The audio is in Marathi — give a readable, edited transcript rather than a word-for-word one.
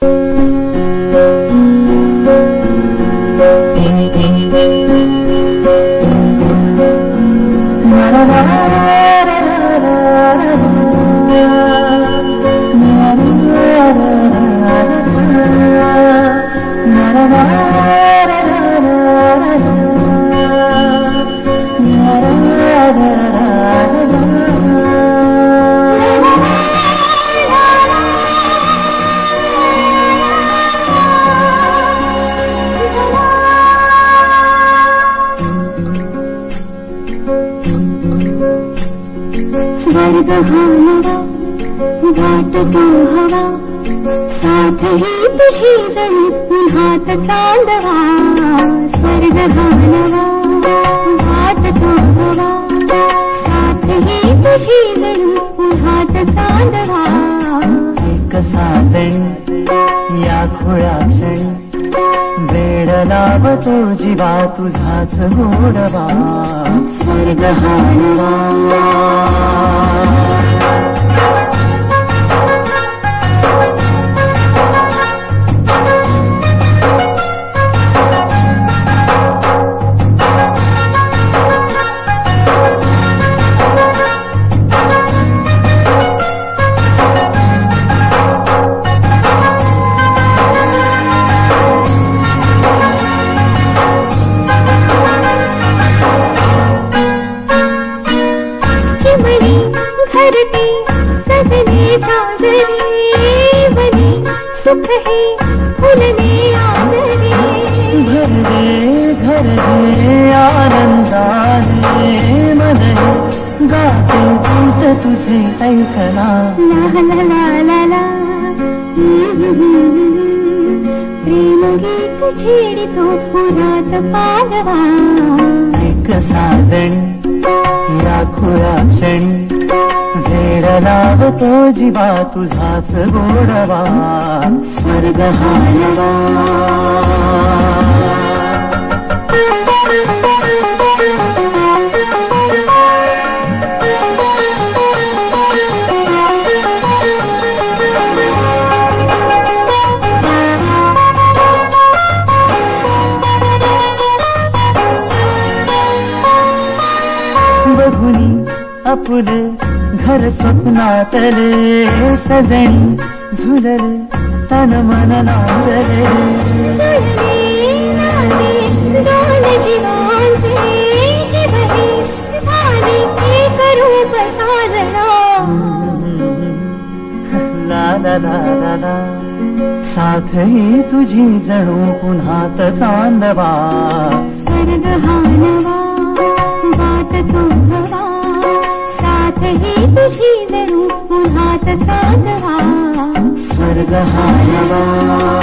वाटतो हवा साथ ही तुझी जणू उन्हात चांदवा स्वर्ग हा नवा वाटतो हवा साथ ही तुझी जणू उन्हात चांदवा एक साजण या खुळ्या क्षणी वेड लावतो जीवा तुझाच गोडवा स्वर्ग हा नवा सजने साजरे बने सुख है फुलने आदरे भर दे घर दे आनंदाने मन गाते गीत तुझे ऐकला ला ला ला ला प्रेम गीत छेडितो पुरात पालवा एक साजण या खुळ्या क्षणी वेड लावतो जीवा तुझाच गोडवा स्वर्ग हा नवा बघुनी आपुले घर स्वप्नातले सजणी झुलले तन मन नाचले दोन जीवांचे जीवही झाले एक रूप साजना ला ला ला ला ला साथ ही तुझी जणू पुन्हात चांदवा स्वर्ग हा नवा वाटतो हवा साथ ही तुझी जणू पुन्हात चांदवा स्वर्ग हा नवा